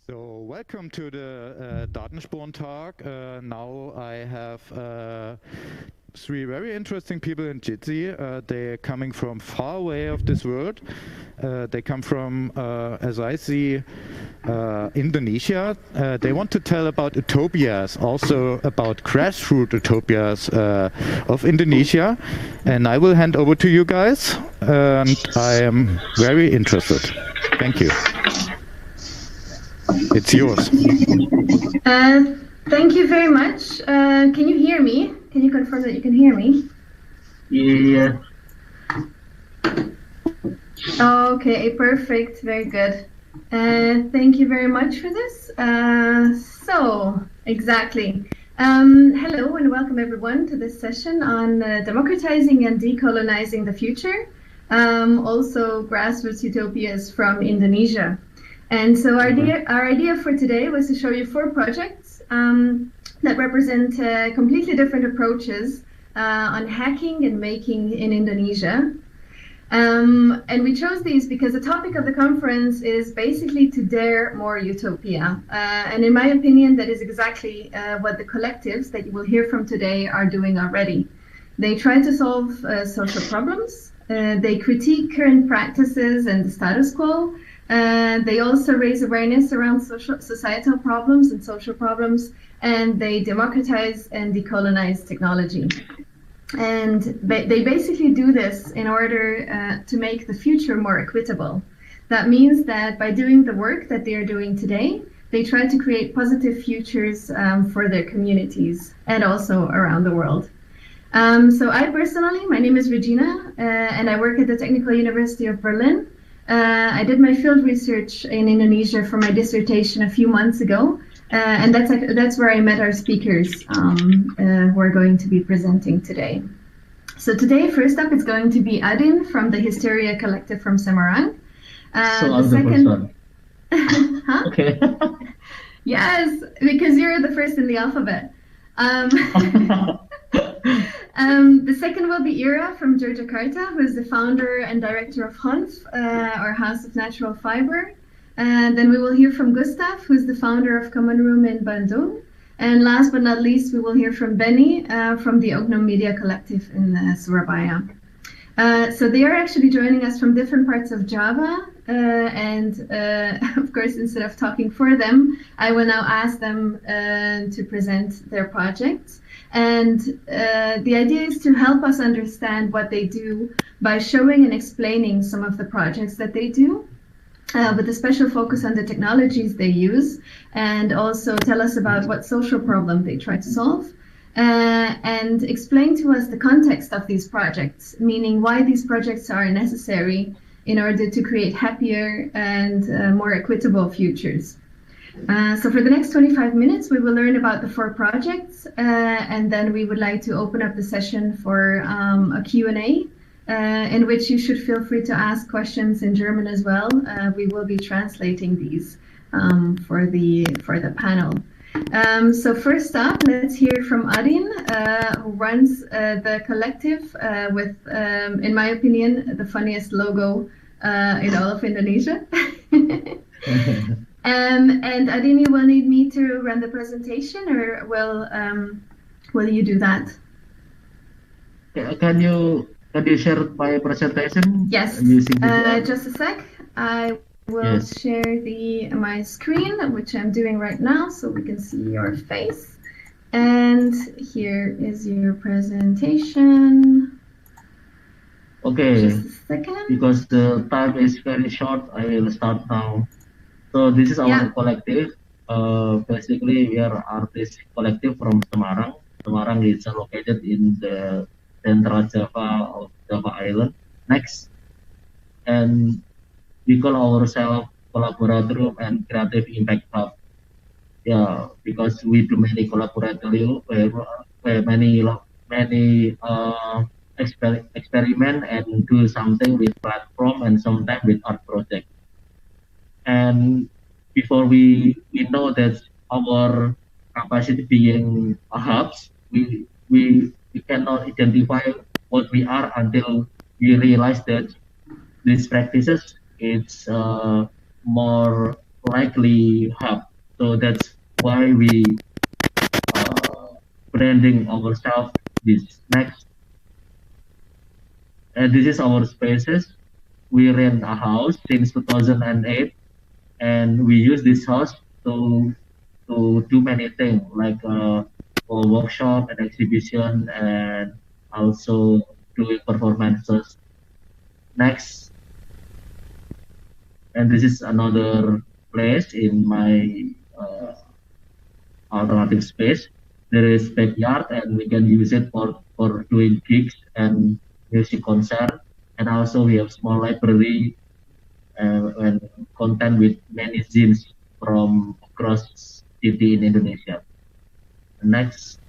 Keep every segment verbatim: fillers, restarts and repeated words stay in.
So welcome to the uh, Datensporn talk. Uh, now I have uh, three very interesting people in Jitsi. Uh, they're coming from far away of this world. Uh, they come from, uh, as I see, uh, Indonesia. Uh, they want to tell about utopias, also about grassroots utopias uh, of Indonesia. And I will hand over to you guys. And I am very interested. Thank you. It's yours. Uh, thank you very much. Uh, can you hear me? Can you confirm that you can hear me? Yeah. Okay, perfect. Very good. Uh, thank you very much for this. Uh, so, exactly. Um, hello and welcome everyone to this session on uh, democratizing and decolonizing the future. Um, also, grassroots utopias from Indonesia. And so our idea, our idea for today was to show you four projects um, that represent uh, completely different approaches uh, on hacking and making in Indonesia. Um, and we chose these because the topic of the conference is basically to dare more utopia. Uh, and in my opinion, that is exactly uh, what the collectives that you will hear from today are doing already. They try to solve uh, social problems. Uh, they critique current practices and the status quo. Uh, they also raise awareness around social, societal problems and social problems, and they democratize and decolonize technology. And ba they basically do this in order uh, to make the future more equitable. That means that by doing the work that they are doing today, they try to create positive futures um, for their communities and also around the world. Um, so I personally, my name is Regina, uh, and I work at the Technical University of Berlin. Uh, I did my field research in Indonesia for my dissertation a few months ago, uh, and that's that's where I met our speakers um, uh, who are going to be presenting today. So today, first up, it's going to be Adin from the Hysteria Collective from Semarang. Uh, so I'm the second... first one. Huh? Okay. Yes, because you're the first in the alphabet. Um, Um, the second will be Ira from Yogyakarta, who is the founder and director of H O N F, uh, or House of Natural Fiber. And then we will hear from Gustav, who is the founder of Common Room in Bandung. And last but not least, we will hear from Benny uh, from the Ognum Media Collective in uh, Surabaya. Uh, so they are actually joining us from different parts of Java. Uh, and uh, of course, instead of talking for them, I will now ask them uh, to present their projects. And uh, the idea is to help us understand what they do by showing and explaining some of the projects that they do, uh, with a special focus on the technologies they use, and also tell us about what social problem they try to solve, uh, and explain to us the context of these projects, meaning why these projects are necessary in order to create happier and uh, more equitable futures. Uh, so for the next twenty-five minutes, we will learn about the four projects, uh, and then we would like to open up the session for um, a Q and A, uh, in which you should feel free to ask questions in German as well. Uh, we will be translating these um, for the for the panel. Um, so first up, let's hear from Adin, uh, who runs uh, the collective uh, with, um, in my opinion, the funniest logo uh, in all of Indonesia. Um, and Adin, you will need me to run the presentation, or will um, will you do that? Can you can you share my presentation? Yes. Using uh, just a sec. I will yes. share the my screen, which I'm doing right now, so we can see your face. And here is your presentation. Okay. Just a second. Because the time is very short, I will start now. So this is our yeah. collective. Uh, basically, we are artist collective from Semarang. Semarang is located in the central Java of Java Island. Next, and we call ourselves Collaboratorium and Creative Impact Hub. Yeah, because we do many collaboratorium, where many many uh, exper experiment and do something with platform and sometimes with art project. And before we we know that our capacity being a hubs, we we we cannot identify what we are until we realize that these practices it's uh, more likely hub. So that's why we uh, branding ourselves this. Next, and this is our spaces. We rent a house since two thousand eight, and we use this house to to do many things like uh, for workshop and exhibition, and also doing performances. Next, and this is another place in my uh, alternative space. There is backyard, and we can use it for for doing gigs and music concert. And also we have small library uh, and content with many zines from across city in Indonesia. Next.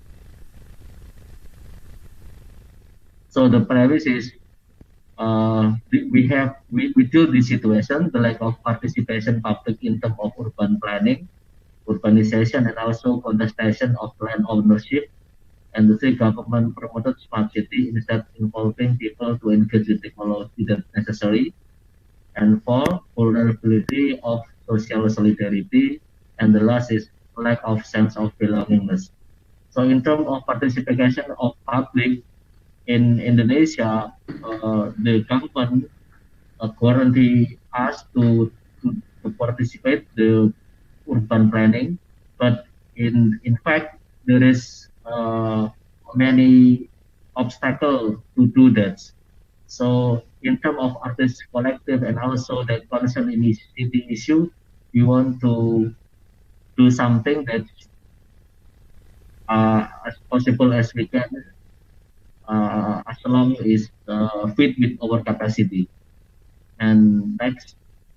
So the premise is uh, we have we, we deal this situation, the lack of participation public in terms of urban planning, urbanization, and also contestation of land ownership. And the three, government promoted smart city instead involving people to engage with technology that necessary. And four, vulnerability of social solidarity. And the last is lack of sense of belongingness. So in terms of participation of public in Indonesia, uh, the government uh, guarantee us to, to, to participate the urban planning, but in in fact there is uh, many obstacles to do that. So in terms of artist collective and also the concern in city issue, we want to do something that uh, as possible as we can, uh, as long as uh, fit with our capacity. And next,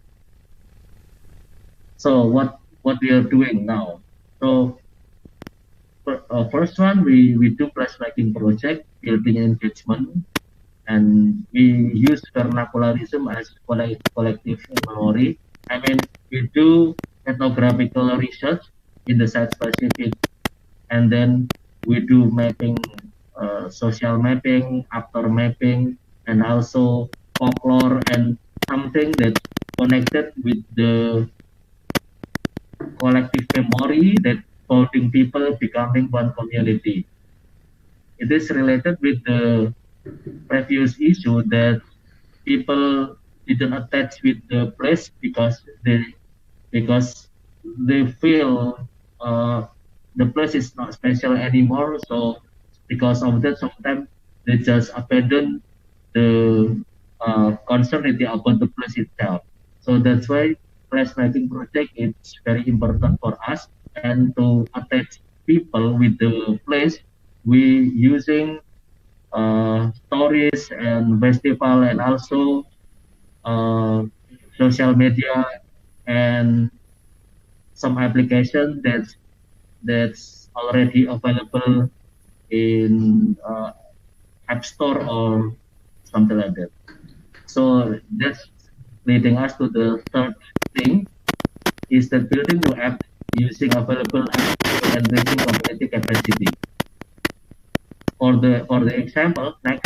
so what what we are doing now? So uh, first one, we we do placemaking project, building engagement, and we use vernacularism as collective memory. I mean, we do ethnographical research in the site specific, and then we do mapping, uh, social mapping, actor mapping, and also folklore and something that's connected with the collective memory that bonding people becoming one community. It is related with the previous issue that people didn't attach with the place because they because they feel uh, the place is not special anymore. So because of that, sometimes they just abandon the uh, concernity about the place itself. So that's why placemaking project is very important for us, and to attach people with the place, we using uh, stories and festival, and also uh, social media and some application that's that's already available in uh, App Store or something like that. So that's leading us to the third thing, is that building new app using available apps and raising community capacity. For the for the example, next.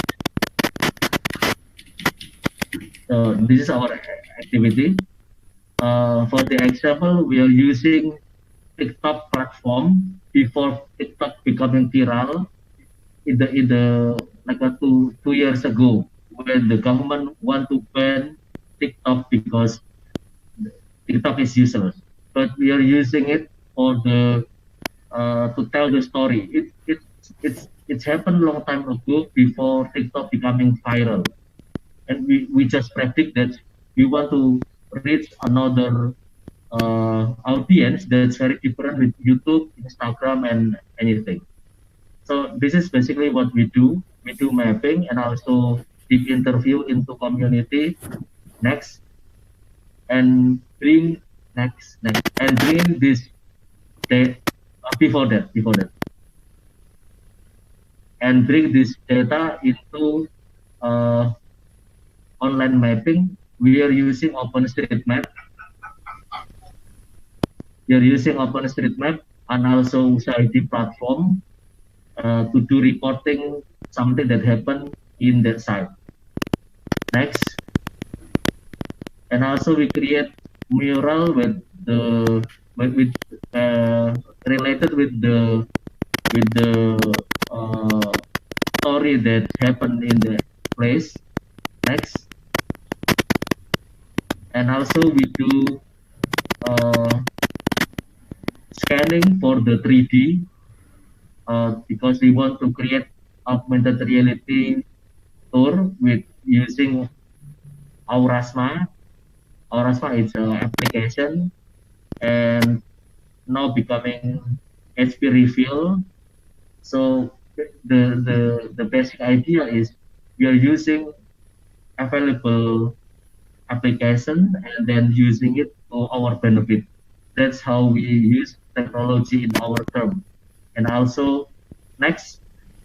So this is our activity. Uh, for the example, we are using TikTok platform before TikTok becoming viral in the in the like a two two years ago, when the government want to ban TikTok because TikTok is useless. But we are using it for the uh, to tell the story. It it it's it's happened long time ago before TikTok becoming viral, and we we just predict that we want to reach another uh, audience that's very different with YouTube, Instagram, and anything. So this is basically what we do. We do mapping and also deep interview into community. Next, and bring next next and bring this data uh, before that before that and bring this data into uh, online mapping. We are using OpenStreetMap. We are using OpenStreetMap and also U S A I D platform uh, to do reporting something that happened in that site. Next, and also we create mural with the with, with uh, related with the with the uh, story that happened in the place. Next. And also we do uh, scanning for the three D uh, because we want to create augmented reality tour with using Aurasma. Aurasma is an application and now becoming H P Reveal. So the the the basic idea is we are using available application and then using it to our benefit. That's how we use technology in our term. And also next.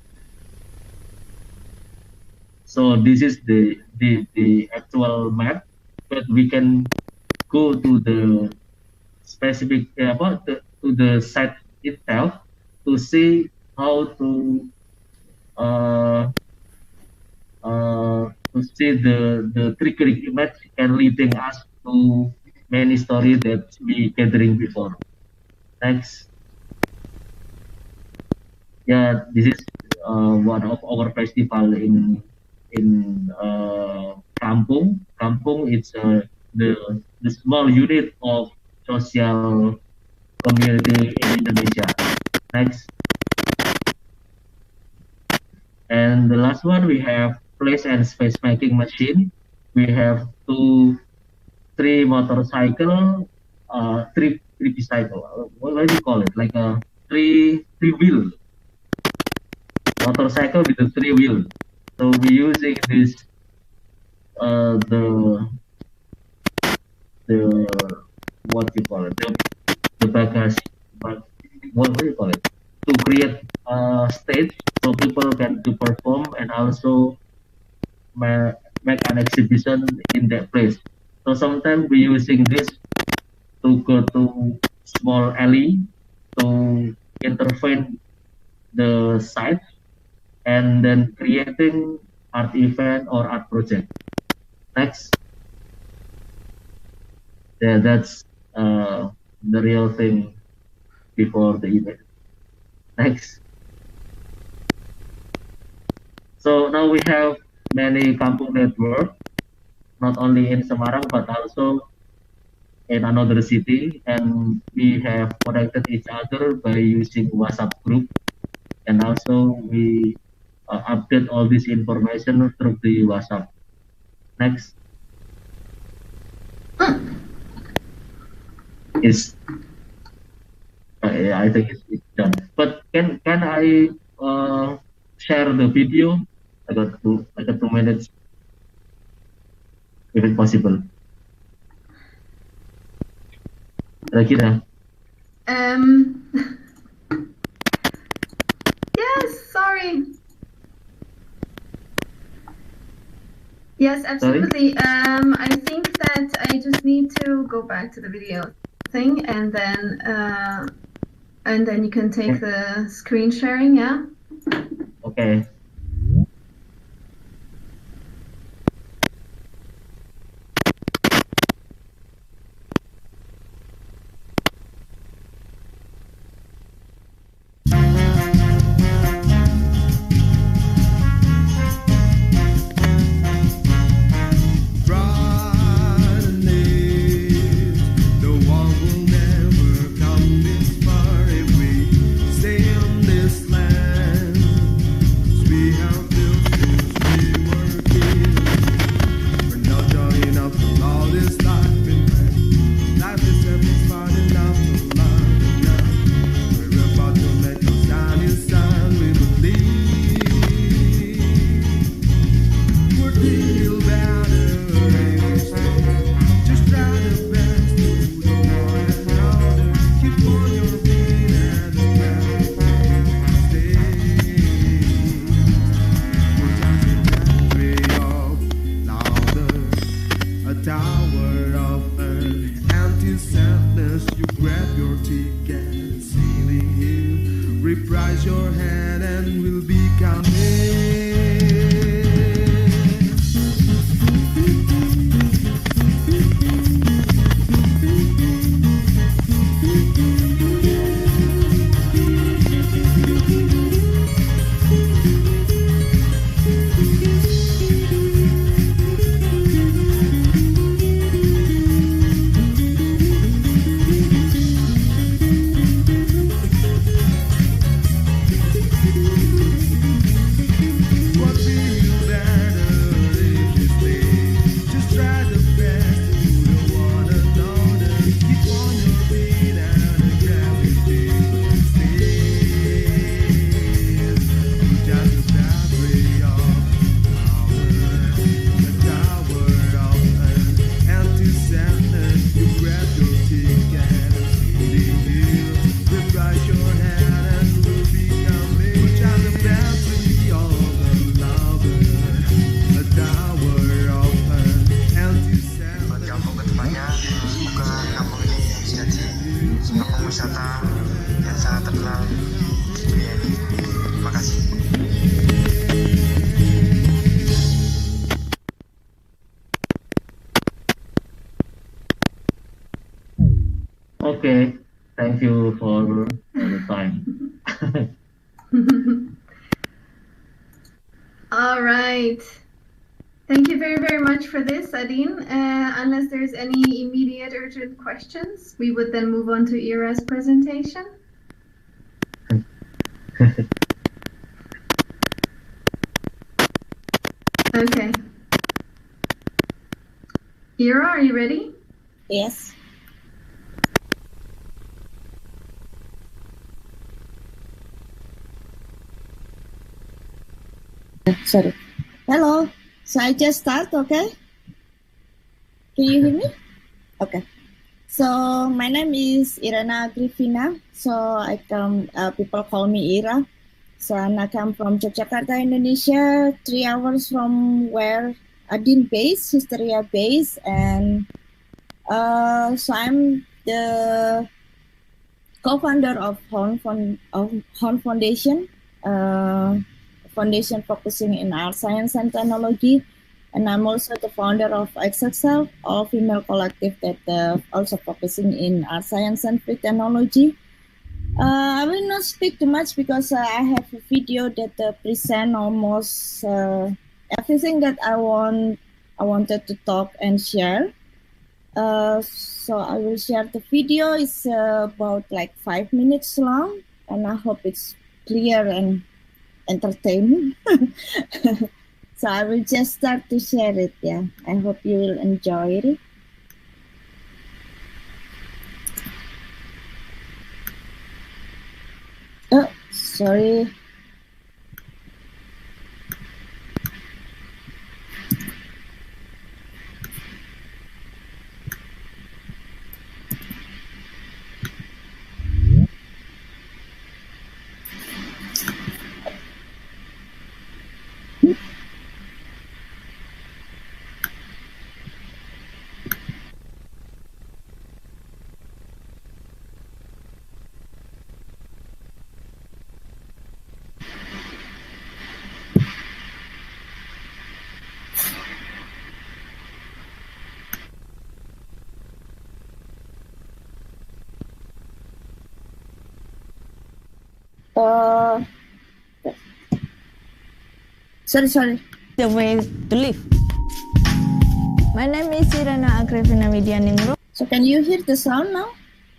So this is the the, the actual map, but we can go to the specific uh, about the, to the site itself to see how to uh, uh, to see the the triggering image and leading us to many stories that we gathering before. Next. Yeah, this is uh, one of our festival in in uh, Kampung. Kampung is uh, the the small unit of social community in Indonesia. Next. And the last one we have place and space making machine. We have two, three motorcycle, uh, three three bicycle. What, what do you call it? Like a three three wheel motorcycle with a three wheel. So we using this uh, the the what you call it the the bagage, but what do you call it to create a stage so people can to perform and also ma make an exhibition in that place. So sometimes we using this to go to small alley to intervene the site and then creating art event or art project. Next. Yeah, that's uh, the real thing before the event. Next. So now we have many Kampung network, not only in Semarang but also in another city, and we have connected each other by using WhatsApp group, and also we uh, update all this information through the WhatsApp. Next. Is uh, yeah, I think it's, it's done. But can can I uh, share the video? I got two I got two minutes, if it's possible. Rakira. Um. Yes. Sorry. Yes, absolutely. Um, I think that I just need to go back to the video thing, and then uh, and then you can take the screen sharing. Yeah. Okay. thank you for the time. All right. Thank you very, very much for this, Adin. Uh, unless there's any immediate urgent questions, we would then move on to Ira's presentation. Okay. Ira, are you ready? Yes. Sorry. Hello. So I just start, okay? Can you hear me? Okay. So my name is Irana Grifina. So I come, uh, people call me Ira. So and I come from Yogyakarta, Indonesia, three hours from where Adin base, Hysteria base, and uh, so I'm the co-founder of Horn, Fond of Horn Foundation, uh, foundation focusing in art, science, and technology, and I'm also the founder of X X L, all female collective that uh, also focusing in art, science, and free technology. Uh, I will not speak too much because uh, I have a video that uh, present almost uh, everything that I want. I wanted to talk and share. Uh, so I will share the video. It's uh, about like five minutes long, and I hope it's clear and entertaining. So I will just start to share it. Yeah, I hope you will enjoy it. Oh, sorry. Uh, sorry, sorry. The way to live. My name is Irana Agrivina Widianingrum. So can you hear the sound now?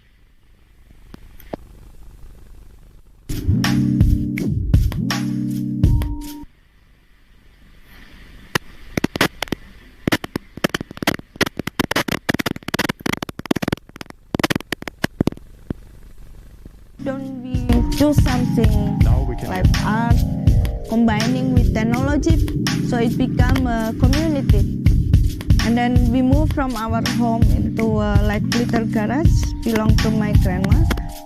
Don't we do something Now we can like art, combining with technology, so it become a community. And then we move from our home into a like little garage, belong to my grandma.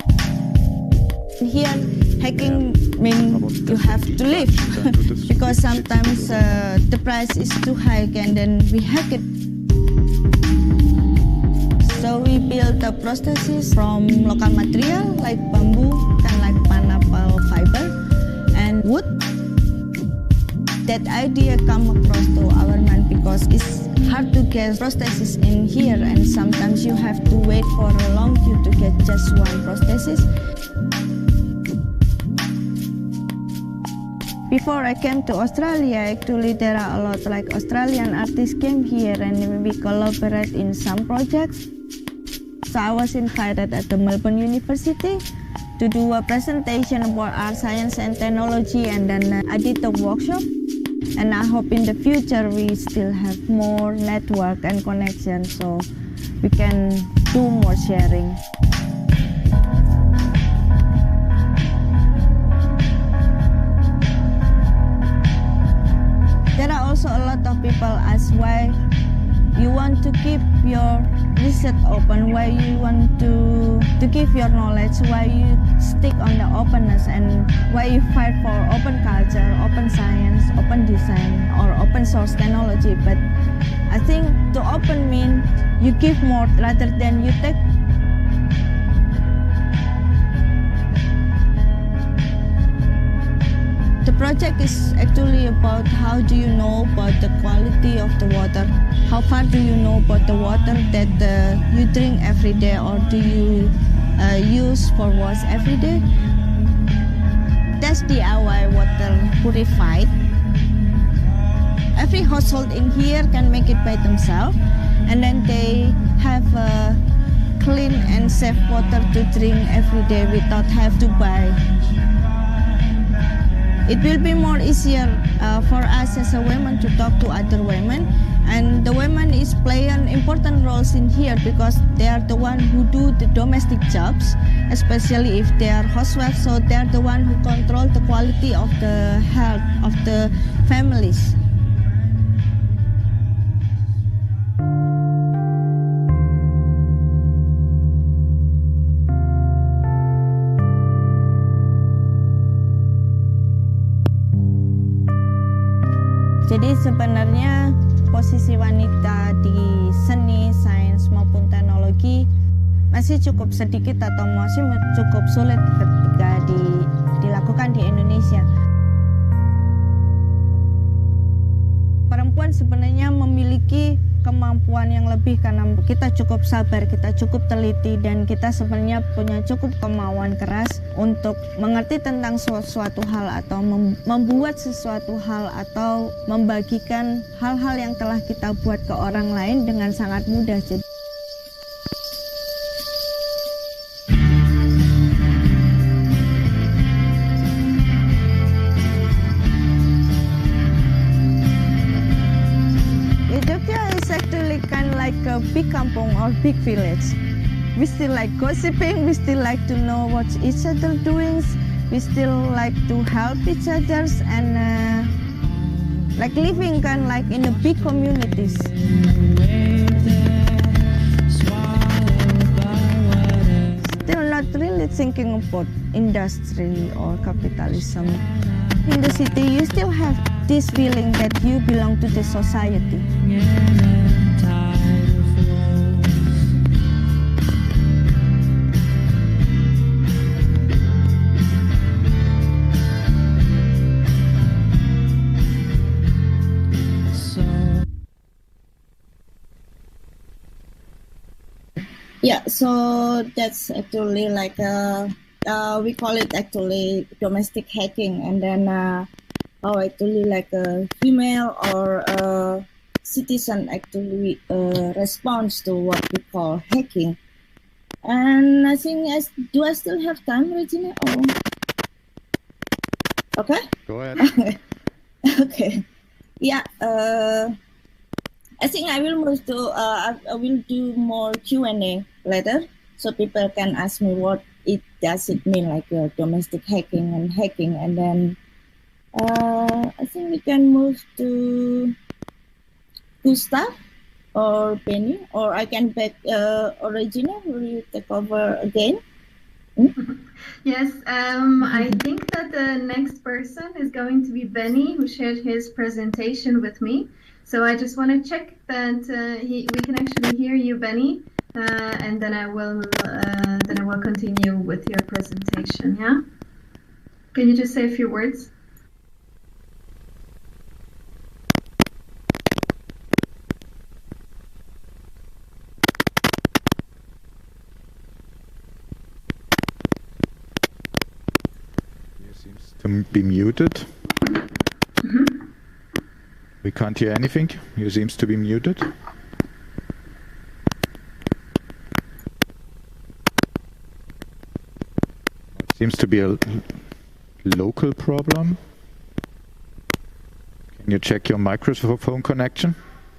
Here, hacking means you have to live because sometimes uh, the price is too high, and then we hack it. So we build the prosthesis from local material like bamboo, kind like pineapple fiber, and wood. That idea come across to our mind because it's hard to get prosthesis in here, and sometimes you have to wait for a long queue to get just one prosthesis. Before I came to Australia, actually there are a lot like Australian artists came here and we collaborate in some projects. So I was invited at the Melbourne University to do a presentation about art, science, and technology, and then uh, I did a workshop. And I hope in the future we still have more network and connection so we can do more sharing. There are also a lot of people ask why you want to keep your research open, why you want to, to give your knowledge, why you stick on the openness, and why you fight for open culture, open science, open design, or open source technology. But I think to open means you give more rather than you take. The project is actually about how do you know about the quality of the water. How far do you know about the water that uh, you drink every day, or do you uh, use for wash every day. That's D I Y water purified. Every household in here can make it by themselves, and then they have uh, clean and safe water to drink every day without have to buy. It will be more easier uh, for us as a women to talk to other women, and the women is play an important roles in here because they are the one who do the domestic jobs, especially if they are housewives. So they are the one who control the quality of the health of the families. Jadi sebenarnya posisi wanita di seni, sains maupun teknologi masih cukup sedikit atau masih cukup sulit ketika di, dilakukan di Indonesia. Perempuan sebenarnya memiliki kemampuan yang lebih karena kita cukup sabar, kita cukup teliti, dan kita sebenarnya punya cukup kemauan keras untuk mengerti tentang sesuatu hal atau membuat sesuatu hal atau membagikan hal-hal yang telah kita buat ke orang lain dengan sangat mudah. Jadi a big kampung or big village. We still like gossiping, we still like to know what each other doing, we still like to help each others, and uh, like living kind of like in a big communities. Still not really thinking about industry or capitalism. In the city, you still have this feeling that you belong to the society. Yeah, so that's actually like a, uh, we call it actually domestic hacking, and then uh, how actually like a female or a citizen actually uh, responds to what we call hacking. And I think, I, do I still have time, Regina? Or... Okay? Go ahead. Okay. Yeah. Uh, I think I will move to, uh, I will do more Q and A later, so people can ask me what it does it mean, like uh, domestic hacking and hacking, and then uh, I think we can move to Gustav or Penny, or I can back uh, Regina. Will you take over again? Hmm? Yes, um, I think that the next person is going to be Benny, who shared his presentation with me. So I just want to check that uh, he, we can actually hear you, Benny, uh, and then I will uh, then I will continue with your presentation. Yeah, can you just say a few words? You seems to be muted. Mm-hmm. We can't hear anything. You seems to be muted. It seems to be a local problem. Can you check your microphone connection?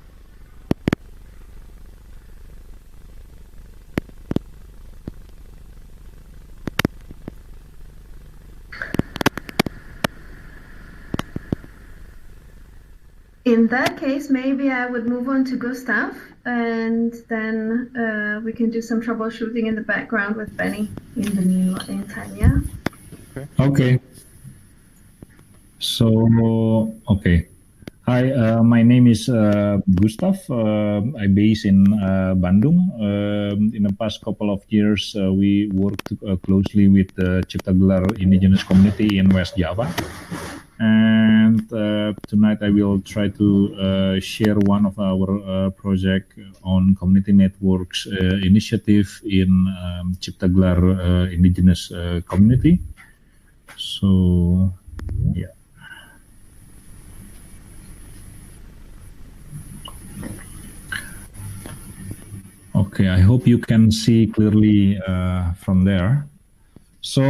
In that case, maybe I would move on to Gustav, and then uh, we can do some troubleshooting in the background with Benny in the meantime, yeah? Okay. Okay. So, okay. Hi, uh, my name is uh, Gustav. Uh, I base in uh, Bandung. Um, in the past couple of years, uh, we worked uh, closely with the Cipta Gelar indigenous community in West Java. And uh, uh, tonight I will try to uh, share one of our uh, project on community networks uh, initiative in um, Ciptagelar uh, indigenous uh, community. So, yeah. Okay, I hope you can see clearly uh, from there. So,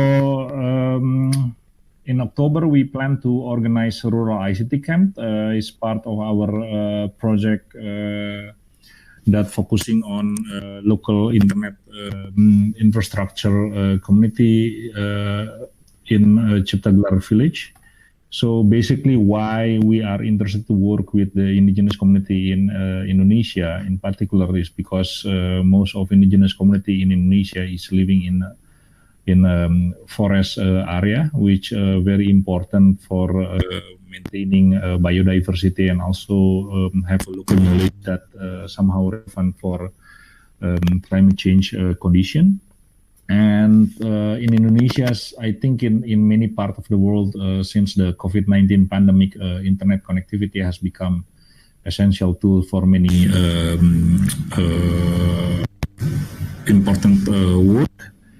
um, in October, we plan to organize a rural I C T camp. Uh, it's part of our uh, project uh, that focusing on uh, local internet um, infrastructure uh, community uh, in uh, Ciptagelar village. So basically, why we are interested to work with the indigenous community in uh, Indonesia, in particular, is because uh, most of indigenous community in Indonesia is living in in um, forest uh, area, which uh, very important for uh, maintaining uh, biodiversity and also um, have a local knowledge that uh, somehow relevant for um, climate change uh, condition. And uh, in Indonesia, I think in, in many parts of the world, uh, since the COVID nineteen pandemic, uh, internet connectivity has become essential tool for many um, uh, important uh, work.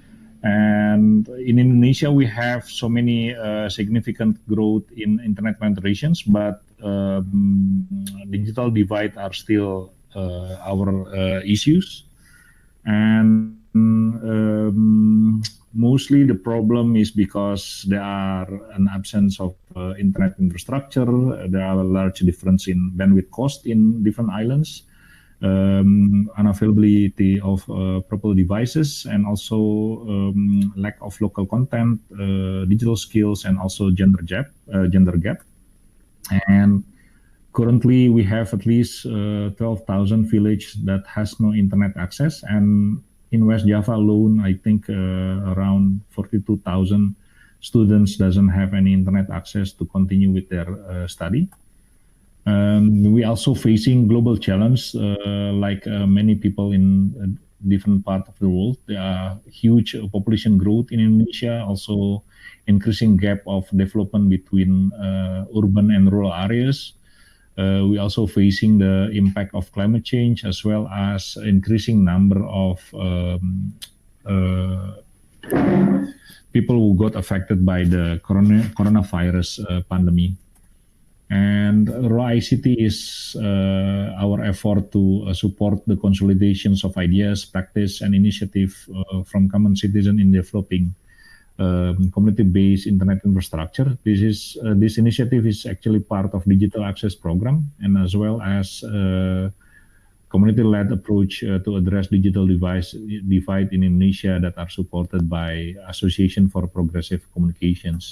And in Indonesia, we have so many uh, significant growth in internet penetrations, but um, digital divide are still uh, our uh, issues. And um, mostly the problem is because there are an absence of uh, internet infrastructure. There are a large difference in bandwidth cost in different islands. Um, unavailability of uh, proper devices, and also um, lack of local content, uh, digital skills, and also gender gap. Uh, gender gap. And currently, we have at least uh, twelve thousand villages that has no internet access. And in West Java alone, I think uh, around forty-two thousand students doesn't have any internet access to continue with their uh, study. Um, we also facing global challenge, uh, like uh, many people in uh, different parts of the world. There are huge population growth in Indonesia, also increasing gap of development between uh, urban and rural areas. Uh, we also facing the impact of climate change, as well as increasing number of um, uh, people who got affected by the corona, coronavirus uh, pandemic. And Rural I C T is uh, our effort to uh, support the consolidations of ideas, practice, and initiative uh, from common citizens in developing um, community-based internet infrastructure. This is uh, this initiative is actually part of digital access program, and as well as uh, community-led approach uh, to address digital device divide in Indonesia that are supported by Association for Progressive Communications.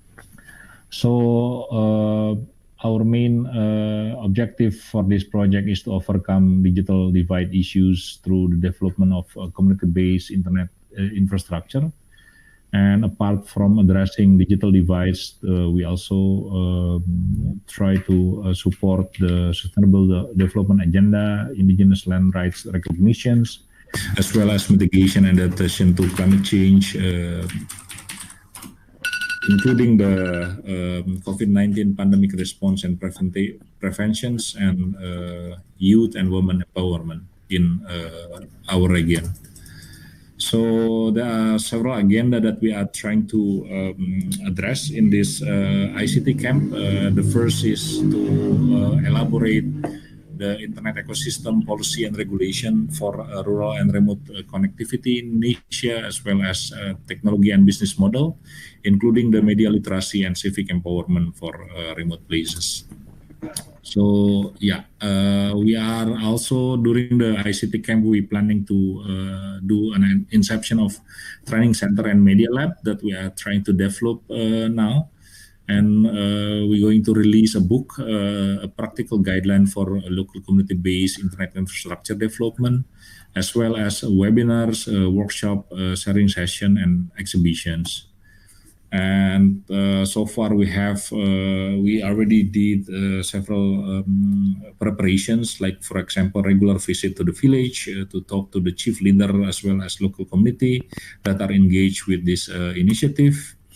So. Uh, Our main uh, objective for this project is to overcome digital divide issues through the development of uh, community-based internet uh, infrastructure. And apart from addressing digital divides, uh, we also uh, try to uh, support the Sustainable de- Development Agenda, indigenous land rights recognitions, as well as mitigation and adaptation to climate change, uh, including the um, COVID nineteen pandemic response and preventi- preventions, and uh, youth and women empowerment in uh, our region. So there are several agenda that we are trying to um, address in this uh, I C T camp. Uh, the first is to uh, elaborate the internet ecosystem policy and regulation for uh, rural and remote uh, connectivity in Indonesia, as well as uh, technology and business model, including the media literacy and civic empowerment for uh, remote places. So yeah, uh, we are also during the I C T camp, we planning to uh, do an inception of training center and media lab that we are trying to develop uh, now. And uh, we're going to release a book, uh, a practical guideline for local community-based internet infrastructure development, as well as webinars, uh, workshop, uh, sharing session, and exhibitions. And uh, so far we have, uh, we already did uh, several um, preparations, like for example, regular visit to the village uh, to talk to the chief leader as well as local community that are engaged with this uh, initiative.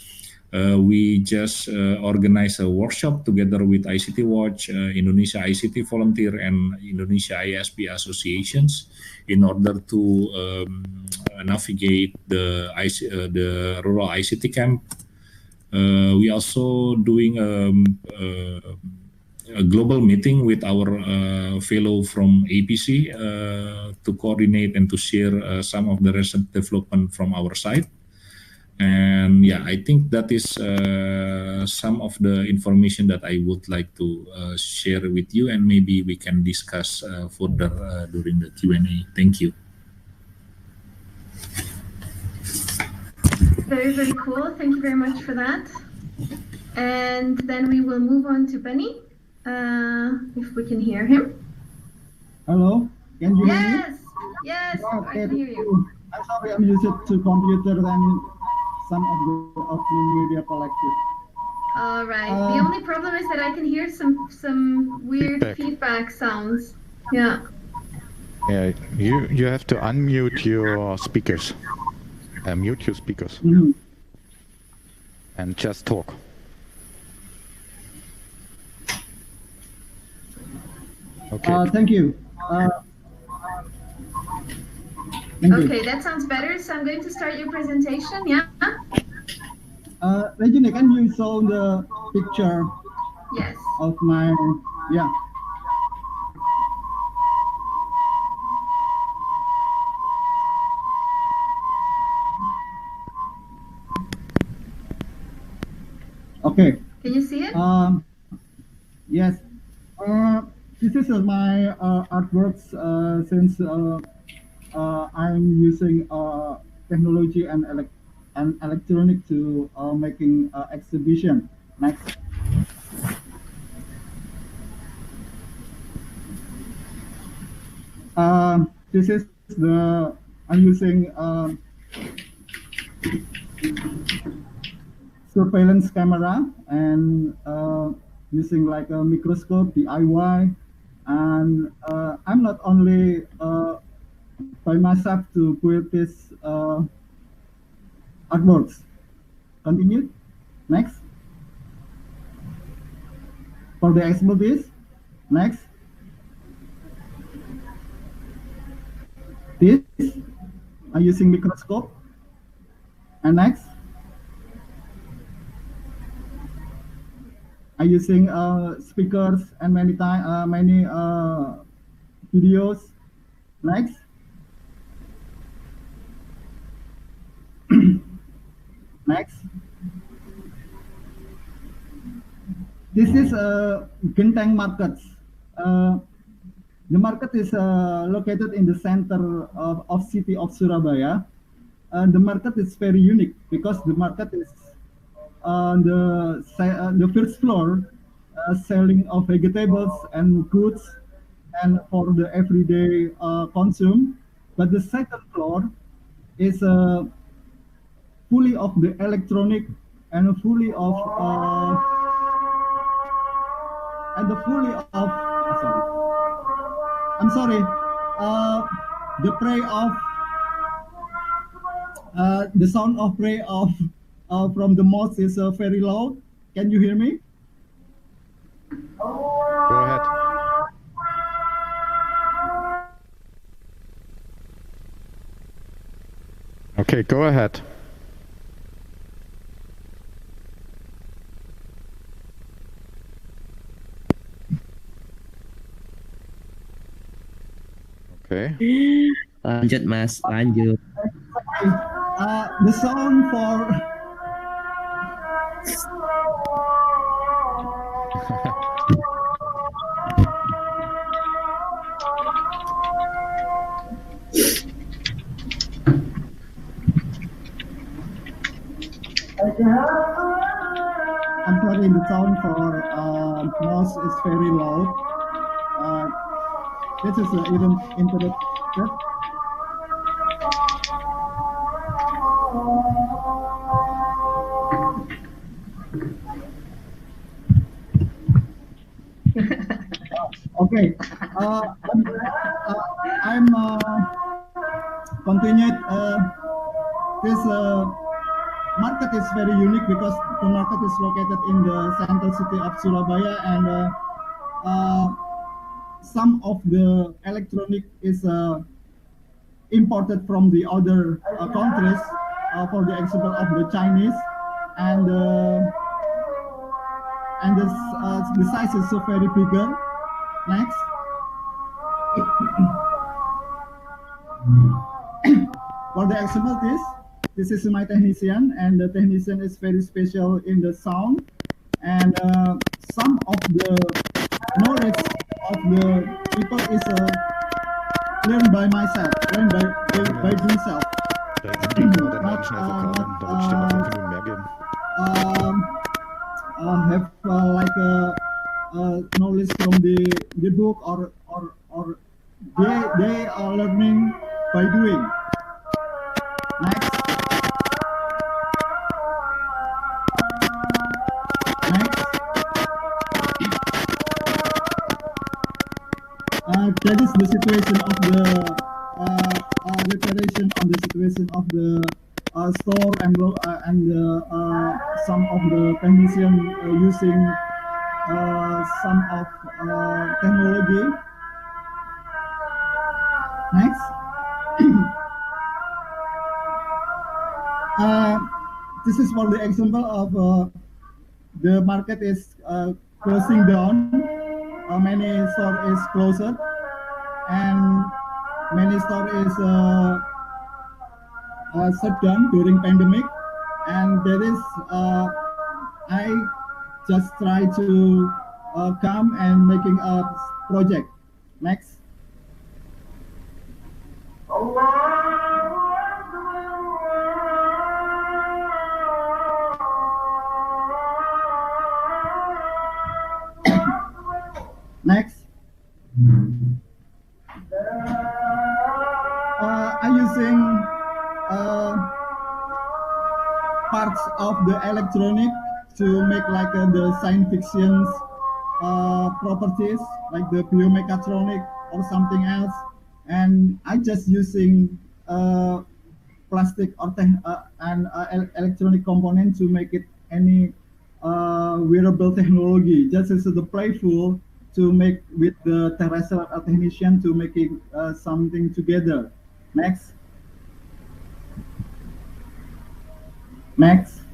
Uh, we just uh, organized a workshop together with I C T Watch, uh, Indonesia I C T Volunteer, and Indonesia I S P associations in order to um, navigate the I C, uh, the rural I C T camp. Uh, we also doing um, uh, a global meeting with our uh, fellow from A P C uh, to coordinate and to share uh, some of the recent development from our side. And yeah, I think that is uh, some of the information that I would like to uh, share with you, and maybe we can discuss uh, further uh, during the Q and A. Thank you. Very, very cool. Thank you very much for that. And then we will move on to Benny, uh, if we can hear him. Hello, can you hear me? Yes, yes, I Okay. can hear you. I'm sorry, I'm used to computer and some of the of the media collective. All right. The Um, only problem is that I can hear some some weird Feedback. feedback sounds. Yeah. Yeah, you you have to unmute your speakers. Uh, mute your speakers mhm. and just talk. Okay. Uh, thank you. Uh, thank you. Okay, that sounds better. So I'm going to start your presentation. Yeah. Uh, Regina, can you show the picture Yes. of my, yeah. Okay. Can you see it? Um, yes. Uh, this is uh, my uh, artworks uh, since uh, uh, I'm using uh, technology and, elec and electronic to uh, making uh, exhibition. Next. Um, this is the I'm using um, surveillance camera and uh, using like a microscope D I Y, and uh, I'm not only uh, by myself to build this uh, artworks. Continue. Next. For the exhibit, next. This I'm using microscope. And next, I'm using uh, speakers and many time uh, many uh, videos. Next, next. This is uh, Genteng Market. Uh, the market is uh, located in the center of, of city of Surabaya. Uh, the market is very unique because the market is on the uh, the first floor uh, selling of vegetables and goods and for the everyday uh, consume, but the second floor is uh, fully of the electronic and fully of uh, and the fully of oh, sorry I'm sorry uh, the prey of uh, the sound of prey of uh, from the mouse is uh, very loud. Can you hear me? Go ahead. Okay, go ahead. Okay. Lanjut Mas, lanjut. Uh, the sound for I'm sorry, the sound for uh, mouse is very loud. Uh, this is uh, even interrupted. Okay, uh, I'm, uh, I'm uh, continued uh, this uh, market is very unique because the market is located in the central city of Surabaya, and uh, uh, some of the electronic is uh, imported from the other uh, countries, uh, for the example of the Chinese, and uh, and this, uh, the size is so very bigger. Next. For the example, this this is my technician, and the technician is very special in the sound, and uh, some of the knowledge of the people is uh, learned by myself, learned by by, by himself. Not, uh, not, uh, um, uh, have uh, like a, a knowledge from the the book, or or or they they are learning by doing. Next. Next. Uh, that is the situation of the uh, uh, declaration on the situation of the uh, store, and uh, and uh, uh, some of the technician uh, using uh, some of uh, technology. Next. Uh, this is for the example of uh, the market is uh, closing down. Uh, many store is closed, and many store is uh, uh, shut down during pandemic. And there is uh, I just try to uh, come and making a project. Next. Next. Uh, I'm using uh, parts of the electronic to make like uh, the science fiction uh, properties, like the biomechatronic or something else. And I just using uh, plastic or uh, and uh, electronic component to make it any uh, wearable technology. Just as the playful to make with the terrestrial technician to making uh, something together. Next. Next.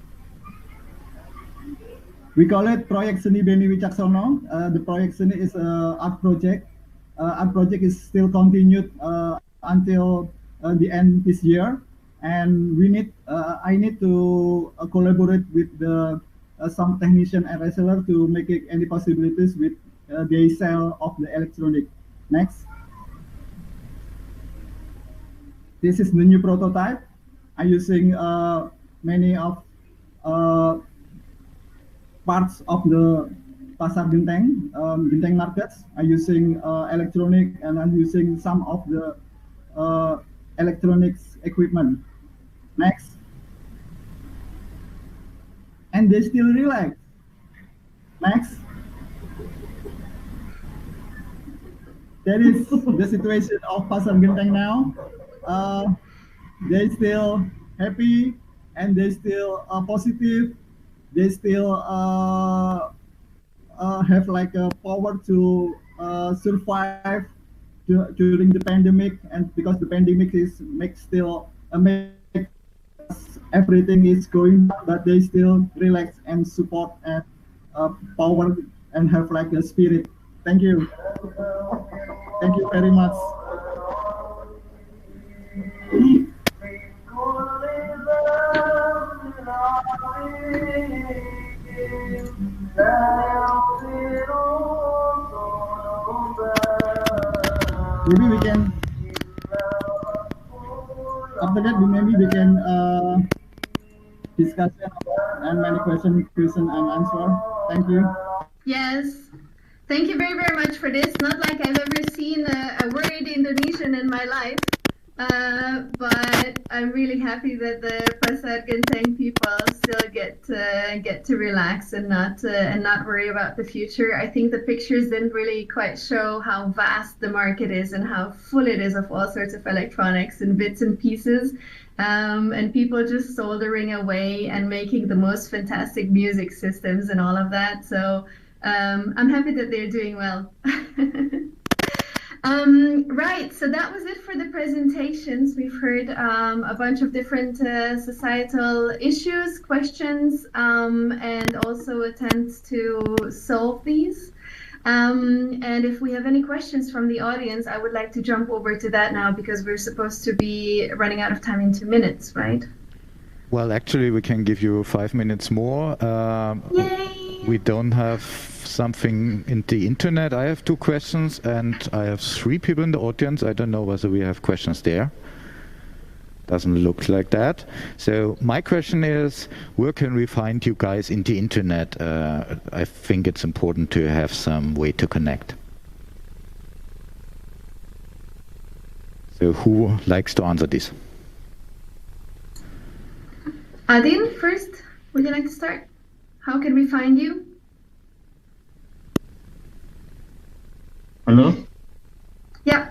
We call it Proyek Seni Beni Wicaksono. Uh, the Proyek Seni is a art project. Uh, art project is still continued uh, until uh, the end this year, and we need. Uh, I need to uh, collaborate with the uh, some technician and reseller to make it any possibilities with uh, the sale of the electronic. Next. This is the new prototype. I'm using uh, many of uh, parts of the Pasar Genteng, um, Genteng markets. I'm using uh, electronic, and I'm using some of the uh, electronics equipment. Next. And they still relax. Next. That is the situation of Pasar Genteng now. Uh, they still happy, and they still uh, positive. They still uh, uh, have like a power to uh, survive to, during the pandemic, and because the pandemic is makes still uh, make everything is going, but they still relax and support and uh, power and have like a spirit. Thank you. Thank you very much. Maybe we can, after that, maybe we can uh, discuss and many question, question and answer. Thank you. Yes. Thank you very, very much for this. Not like I've ever seen a, a worried Indonesian in my life. Uh, but I'm really happy that the Pasar Genteng people still get to get to relax and not uh, and not worry about the future. I think the pictures didn't really quite show how vast the market is and how full it is of all sorts of electronics and bits and pieces, um, and people just soldering away and making the most fantastic music systems and all of that. So um, I'm happy that they're doing well. Um, right, so that was it for the presentations. We've heard um, a bunch of different uh, societal issues, questions, um, and also attempts to solve these. Um, and if we have any questions from the audience, I would like to jump over to that now because we're supposed to be running out of time in two minutes, right? Well, actually, we can give you five minutes more. Um, Yay! We don't have something in the internet. I have two questions, and I have three people in the audience. I don't know whether we have questions there. Doesn't look like that. So my question is, where can we find you guys in the internet? Uh, I think it's important to have some way to connect. So who likes to answer this? Adin, first, would you like to start? How can we find you? Hello? Yeah.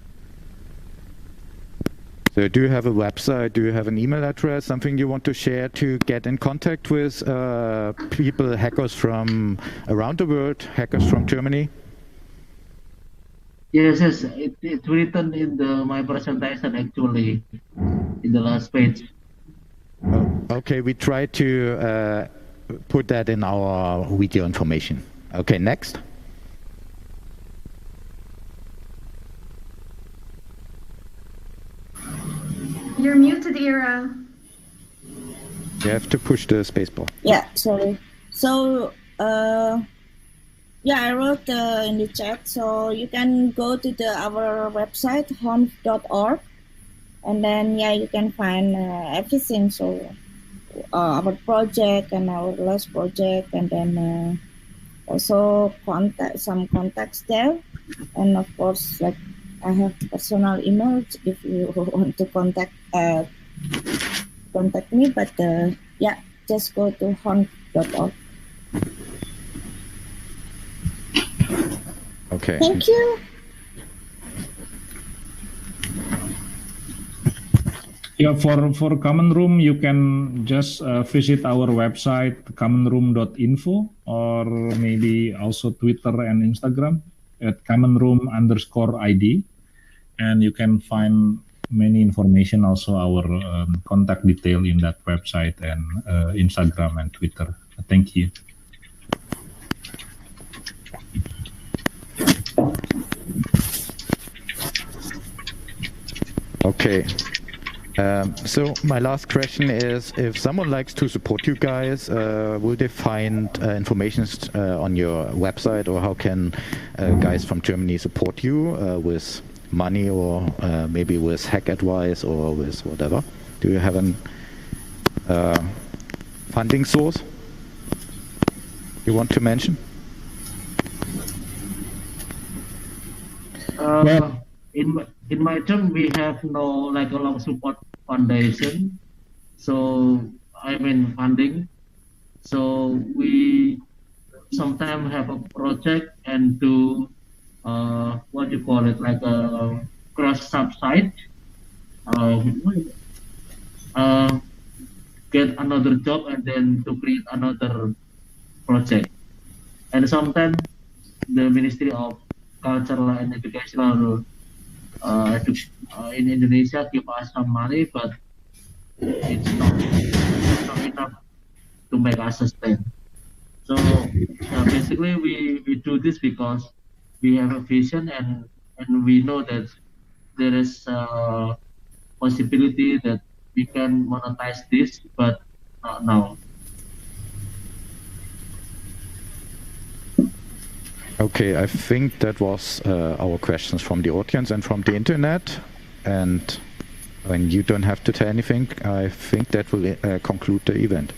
So do you have a website? Do you have an email address? Something you want to share to get in contact with uh, people, hackers from around the world, hackers from Germany? Yes, yes, it, it's written in the my presentation actually, in the last page. Oh, okay, we try to uh, put that in our video information. Okay, next. You're muted, Ira. You have to push the spacebar. Yeah, sorry. So, uh, yeah, I wrote uh, in the chat. So you can go to the our website honf dot org, and then yeah, you can find uh, everything. So uh, our project and our last project, and then uh, also contact some contacts there, and of course, like I have personal email if you want to contact uh, contact me. But uh, yeah, just go to honf dot org. Okay. Thank you. Yeah, for, for Common Room, you can just uh, visit our website, common room dot info, or maybe also Twitter and Instagram at commonroom underscore I D. And you can find many information, also our um, contact detail in that website and uh, Instagram and Twitter. Thank you. Okay. Um, so my last question is, if someone likes to support you guys, uh, will they find uh, information uh, on your website, or how can uh, guys from Germany support you uh, with money, or uh, maybe with hack advice, or with whatever? Do you have an uh, funding source you want to mention? Uh, well, in my, in my term, we have no like a long support foundation. So I mean funding. So we sometimes have a project and do uh, what do you call it, like a cross subsite. Um, uh, get another job and then to create another project. And sometimes the Ministry of Cultural and Educational uh, uh, in Indonesia give us some money, but it's not, it's not enough to make us sustain. So uh, basically, we, we do this because we have a vision, and and we know that there is a possibility that we can monetize this, but not now. Okay, I think that was uh, our questions from the audience and from the internet. And when you don't have to tell anything, I think that will uh, conclude the event.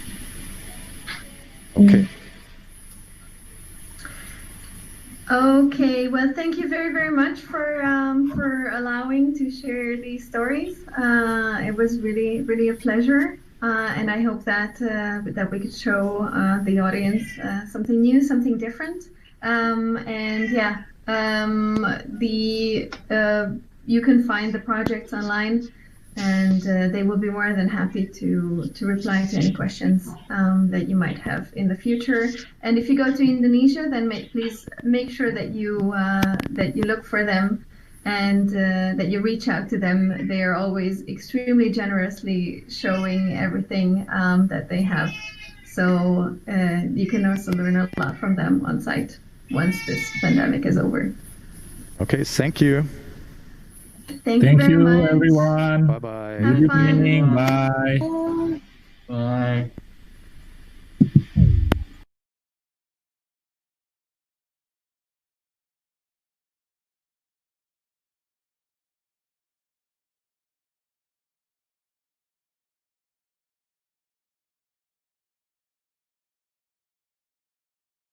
Okay. Okay. Okay, well, thank you very, very much for um, for allowing to share these stories. Uh, it was really, really a pleasure, uh, and I hope that uh, that we could show uh, the audience uh, something new, something different. Um, and yeah, um, the uh, you can find the projects online, and uh, they will be more than happy to to reply to any questions um, that you might have in the future. And if you go to Indonesia, then make, please make sure that you uh, that you look for them and uh, that you reach out to them. They are always extremely generously showing everything um, that they have. So uh, you can also learn a lot from them on site once this pandemic is over. Okay, thank you. Thank, Thank you very you, much. everyone. Bye bye. Have Good fun. evening. Bye. Bye.